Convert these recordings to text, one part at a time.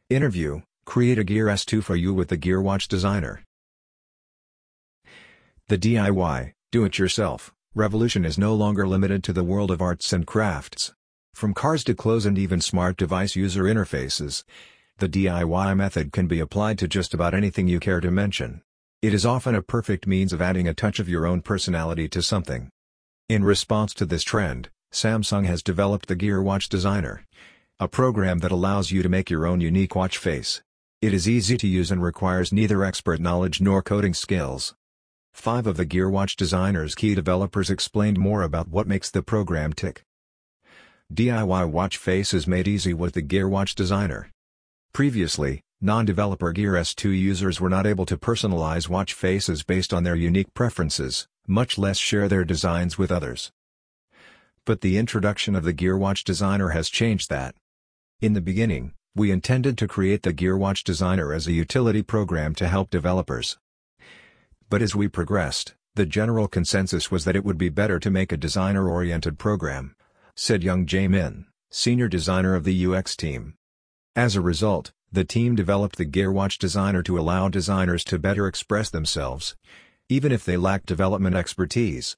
Interview: Create a Gear S2 for you with the Gear Watch Designer. The DIY, do-it-yourself, revolution is no longer limited to the world of arts and crafts. From cars to clothes and even smart device user interfaces, the DIY method can be applied to just about anything you care to mention. It is often a perfect means of adding a touch of your own personality to something. In response to this trend, Samsung has developed the Gear Watch Designer, a program that allows you to make your own unique watch face. It is easy to use and requires neither expert knowledge nor coding skills. 5 of the Gear Watch Designer's key developers explained more about what makes the program tick. DIY watch face is made easy with the Gear Watch Designer. Previously, non-developer Gear S2 users were not able to personalize watch faces based on their unique preferences, much less share their designs with others. But the introduction of the Gear Watch Designer has changed that. In the beginning, we intended to create the Gear Watch Designer as a utility program to help developers. But as we progressed, the general consensus was that it would be better to make a designer-oriented program, said Young Jae Min, senior designer of the UX team. As a result, the team developed the Gear Watch Designer to allow designers to better express themselves, even if they lack development expertise.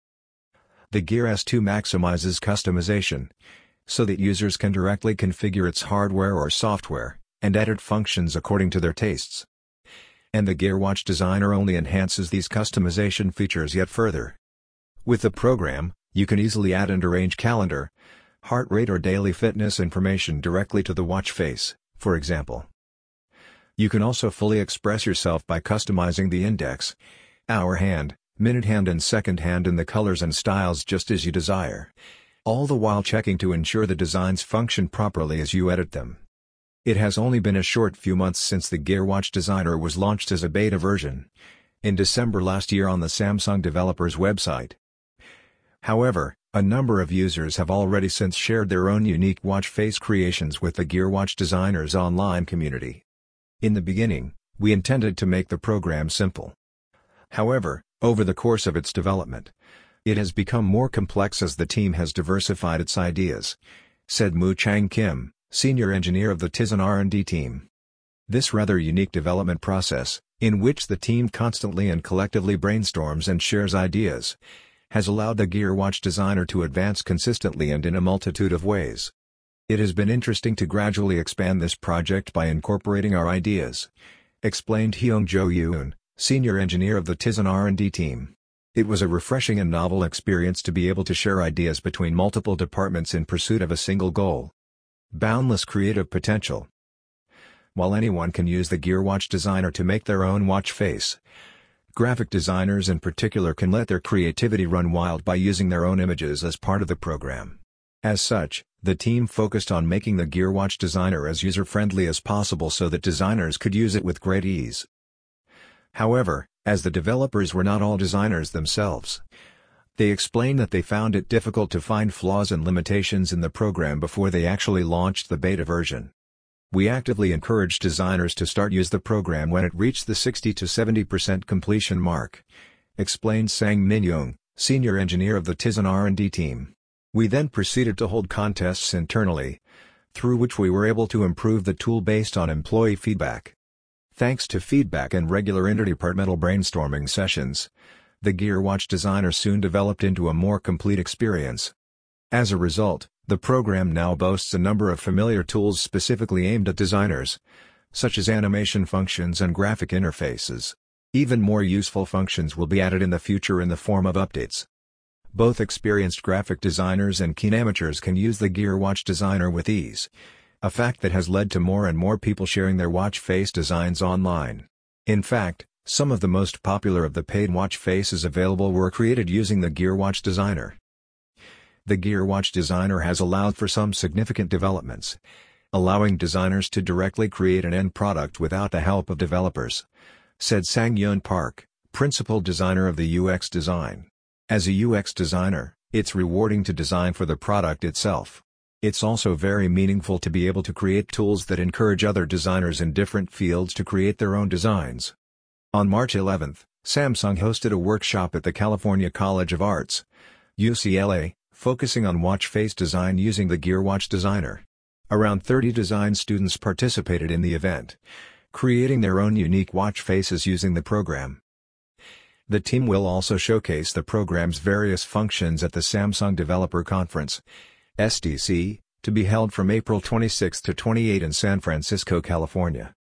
The Gear S2 maximizes customization, so that users can directly configure its hardware or software, and edit functions according to their tastes. And the Gear Watch Designer only enhances these customization features yet further. With the program, you can easily add and arrange calendar, heart rate or daily fitness information directly to the watch face, for example. You can also fully express yourself by customizing the index, hour hand, minute hand and second hand in the colors and styles just as you desire, all the while checking to ensure the designs function properly as you edit them. It has only been a short few months since the Gear Watch Designer was launched as a beta version, in December last year on the Samsung developers website. However, a number of users have already since shared their own unique watch face creations with the Gear Watch Designer's online community. In the beginning, we intended to make the program simple. However, over the course of its development, it has become more complex as the team has diversified its ideas, said Moo Chang Kim, senior engineer of the Tizen R&D team. This rather unique development process, in which the team constantly and collectively brainstorms and shares ideas, has allowed the Gear Watch Designer to advance consistently and in a multitude of ways. It has been interesting to gradually expand this project by incorporating our ideas, explained Hyung Jo Yoon, senior engineer of the Tizen R&D team. It was a refreshing and novel experience to be able to share ideas between multiple departments in pursuit of a single goal. Boundless creative potential. While anyone can use the Gear Watch Designer to make their own watch face, graphic designers in particular can let their creativity run wild by using their own images as part of the program. As such, the team focused on making the Gear Watch Designer as user-friendly as possible so that designers could use it with great ease. However, as the developers were not all designers themselves, they explained that they found it difficult to find flaws and limitations in the program before they actually launched the beta version. We actively encouraged designers to start use the program when it reached the 60 to 70% completion mark, explained Sang Min Young, senior engineer of the Tizen R&D team. We then proceeded to hold contests internally, through which we were able to improve the tool based on employee feedback. Thanks to feedback and regular interdepartmental brainstorming sessions, the Gear Watch Designer soon developed into a more complete experience. As a result, the program now boasts a number of familiar tools specifically aimed at designers, such as animation functions and graphic interfaces. Even more useful functions will be added in the future in the form of updates. Both experienced graphic designers and keen amateurs can use the Gear Watch Designer with ease, a fact that has led to more and more people sharing their watch face designs online. In fact, some of the most popular of the paid watch faces available were created using the Gear Watch Designer. The Gear Watch Designer has allowed for some significant developments, allowing designers to directly create an end product without the help of developers, said Sang Yeon Park, principal designer of the UX design. As a UX designer, it's rewarding to design for the product itself. It's also very meaningful to be able to create tools that encourage other designers in different fields to create their own designs. On March 11, Samsung hosted a workshop at the California College of Arts, UCLA, focusing on watch face design using the Gear Watch Designer. Around 30 design students participated in the event, creating their own unique watch faces using the program. The team will also showcase the program's various functions at the Samsung Developer Conference, SDC, to be held from April 26 to 28 in San Francisco, California.